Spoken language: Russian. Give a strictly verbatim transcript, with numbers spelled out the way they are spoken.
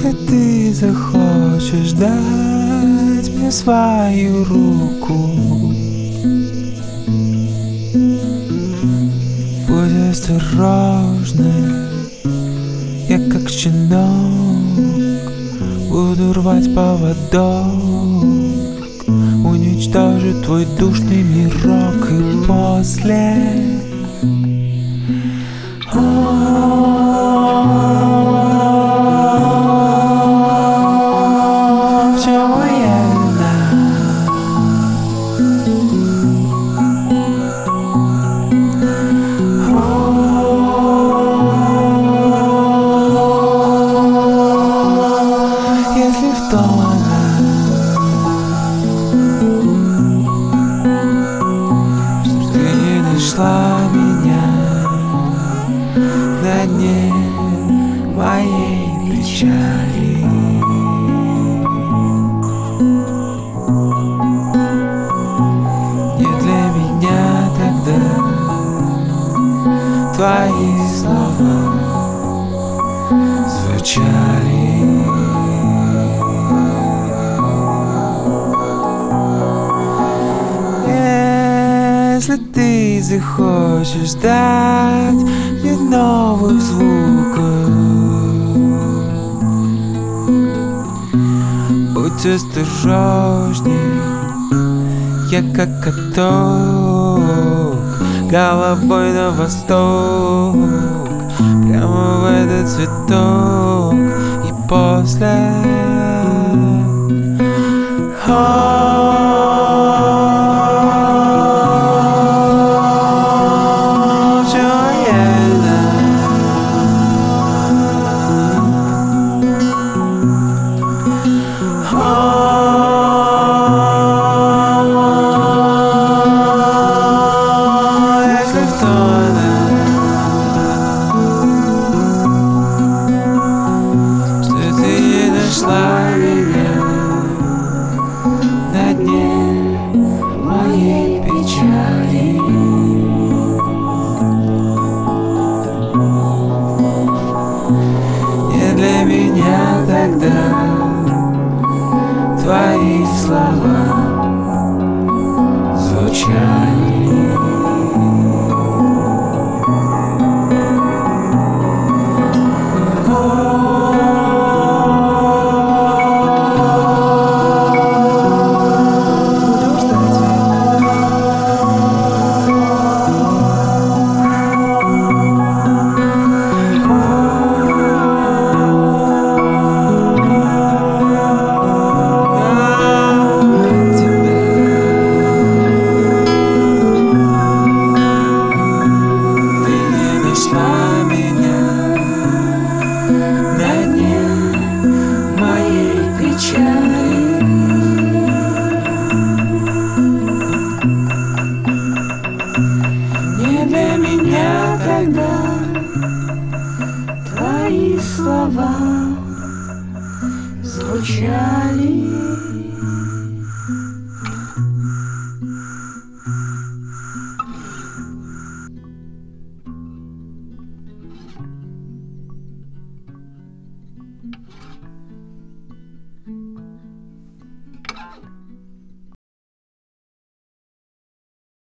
Если ты захочешь дать мне свою руку, будь осторожна, я как щенок буду рвать поводок, уничтожу твой душный мирок. И после нашла меня на дне моей печали. Не для меня тогда твои слова звучали. Если ты захочешь дать мне новых звуков, будь осторожней, я как каток головой на восток, прямо в этот цветок. И после нашла меня на дне моей печали. Не для меня тогда твои слова звучали. Не для меня тогда твои слова звучали.